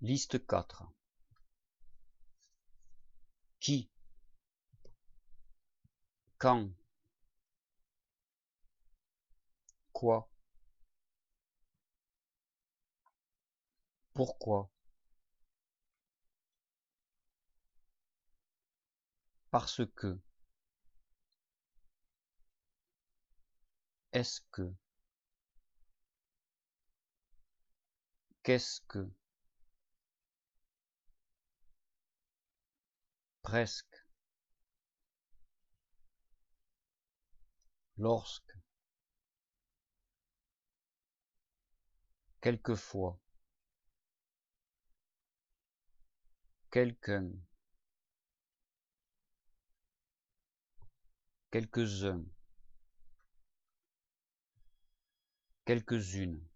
Liste 4. Qui? Quand? Quoi? Pourquoi? Parce que. Est-ce que? Qu'est-ce que? Presque. Lorsque. Quelquefois. Quelqu'un. Quelques-uns. Quelques-unes.